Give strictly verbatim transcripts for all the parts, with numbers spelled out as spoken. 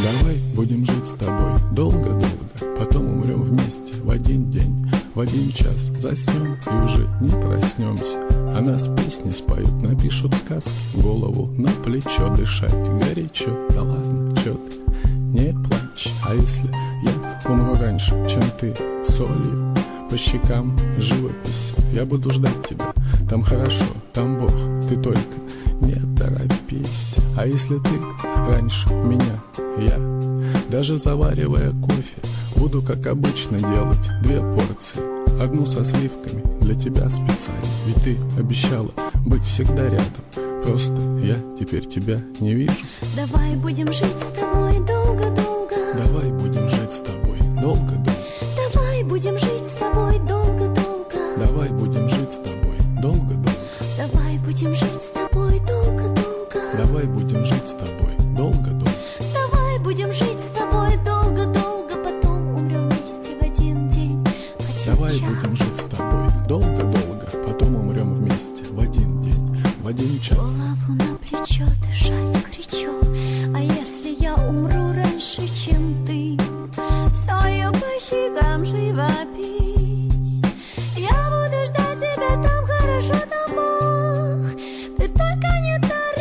Давай будем жить с тобой долго-долго, потом умрем вместе в один день, в один час заснем и уже не проснемся. А нас песни споют, напишут сказки, голову на плечо дышать горячо. Да ладно, чё ты, не плачь. А если я умру раньше, чем ты, солью по щекам живопись, я буду ждать тебя. Там хорошо, там Бог, ты только не торопись. А если ты раньше меня, я, даже заваривая кофе, буду, как обычно, делать две порции, одну со сливками для тебя специально. Ведь ты обещала быть всегда рядом, просто я теперь тебя не вижу. Давай будем жить с тобой долго-долго. Давай будем жить с тобой долго-долго. Давай будем жить с тобой долго-долго. Давай будем жить с тобой долго-долго. Давай будем жить с тобой долго-долго. Давай будем жить с тобой долго-долго. Давай будем жить с тобой долго-долго, потом умрем вместе в один день, в один Давай час. будем жить с тобой долго-долго, потом умрем вместе в один день, в один час. Голову на плечо дышать горячо. А если я умру раньше, чем ты, солью по щекам живопись, я буду ждать тебя, там хорошо, там Бог, ты только не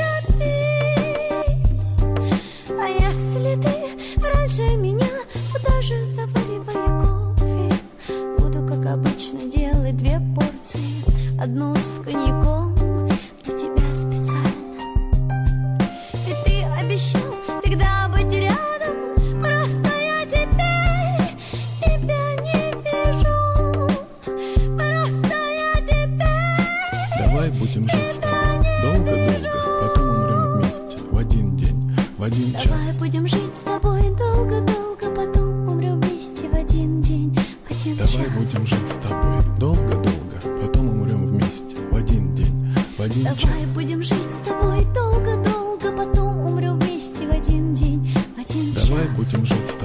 торопись. А если ты раньше меня, то даже заваривая кофе, буду, как обычно, делать две порции, одну с коньяком для тебя специально. Ведь ты обещал всегда быть рядом, просто я теперь тебя не вижу. Просто я теперь. Давай будем жить с тобой долго-долго, потом умрем вместе в один день, в один час. Давай будем жить с тобой долго-долго, потом умрем вместе в один день, в один час. Давай будем жить с тобой долго-долго, потом умрем вместе в один день, в один час. Давай будем жить с тобой долго-долго, потом умрем вместе в один день, в один час. Давай будем жить с тобой